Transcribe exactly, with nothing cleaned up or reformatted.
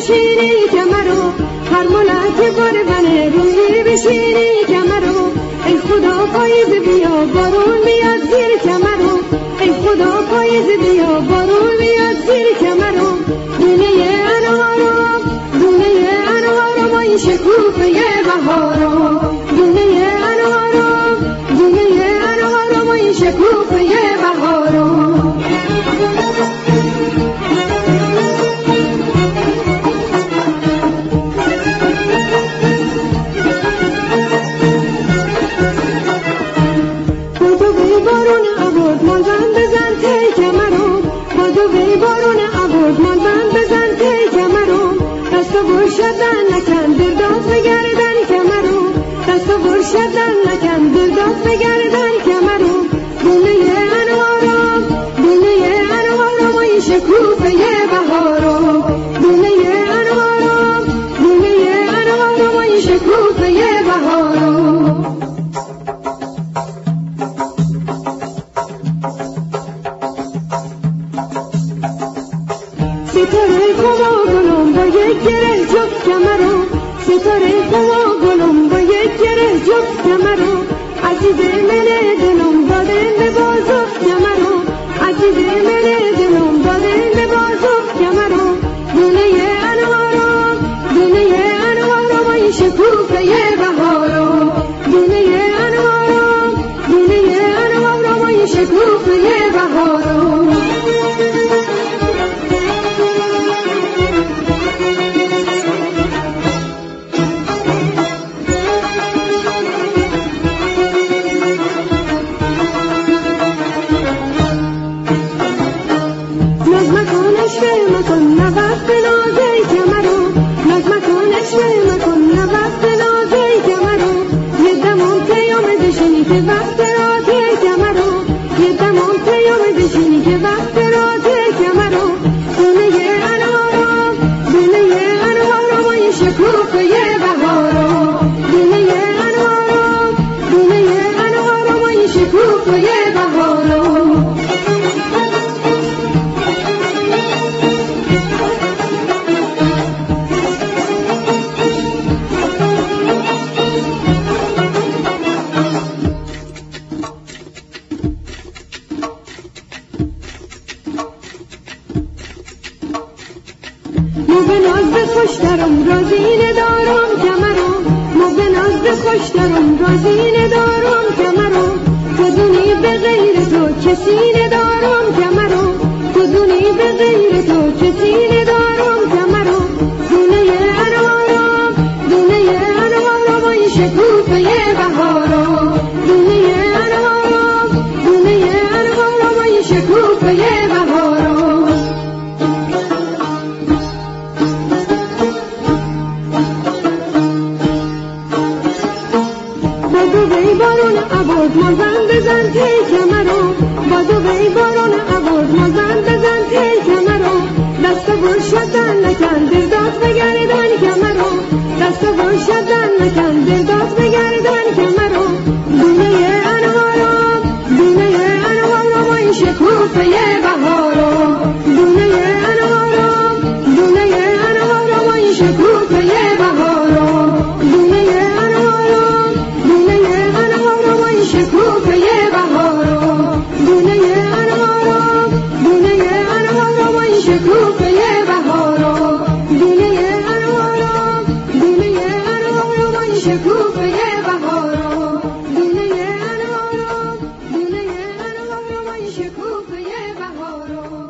بشینی کمرو، هر ملت بارونه روی بشینی کمرو. ای خدا پاییز بیا بارون میاد زیر کمرو، ای خدا پاییز بیا بارون میاد زیر کمرو. دونه انوارم دونه انوارم وای شکوفه بهارم، دونه انوارم دونه انوارم وای شکوفه بهارم. بارون عبود مالبن بزن تی کمرو، بادو بی بارون عبود مالبن بزن تی کمرو. دستو برشدن نکن درداد بگردن کمرو، دستو برشدن نکن درداد بگردن کمرو. دونه انوارم دونه انوارم وای شکوفه بهارم، دونه انوارم دونه انوارم وای شکوفه بهارم. ستاره خما گلم با یک گره جفت کمرو، ستاره خما گلم با یک گره جفت کمرو. عزیز من دلم داده به بازو کمرو، عزیز من دلم داده به بازو کمرو. دونه انوارم دونه انوارم وای شکوفه بهارم، دونه انوارم دونه انوارم وای شکوفه بهارم. مکن نبست نازی کمرو، ناز مکنش مکن نبست نازی کمرو. یه دمون پیام بشینی که وقت راتی کمرو، یه دمون پیام بشینی که وقت راتی کمرو. دونه انوارم دونه انوارم وای شکوفه بهارم، دونه انوارم دونه انوارم وای شکوفه بهارم. مو به ناز به خوش درم رازی ندارم کمرو، مو به ناز به خوش درم رازی ندارم کمرو. بدونی به غیر تو کسی ندارم کمرو، بدونی به غیر تو کسی ندارم کمرو. دونه انوارم دونه انوارم وای شکوفه بهارم، دونه انوارم دونه انوارم وای شکوفه بهارم. بادو بی بارون عبود مالبن بزن تی کمرو، بادو بی بارون عبود مالبن بزن تی کمرو. دستو برشدن نکن درداد بگردن کمرو، دستو برشدن نکن درداد بگردن کمرو. دونه انوارم دونه انوارم وای شکوفه بهارم، دونه انوارم دونه انوارم وای شکوفه بهارم. دونه انوارم دونه انوارم وای شکوفه بهارم، دونه انوارم دونه انوارم وای شکوفه بهارم، دونه انوارم دونه انوارم وای شکوفه بهارم، دونه انوارم دونه انوارم وای شکوفه بهارم.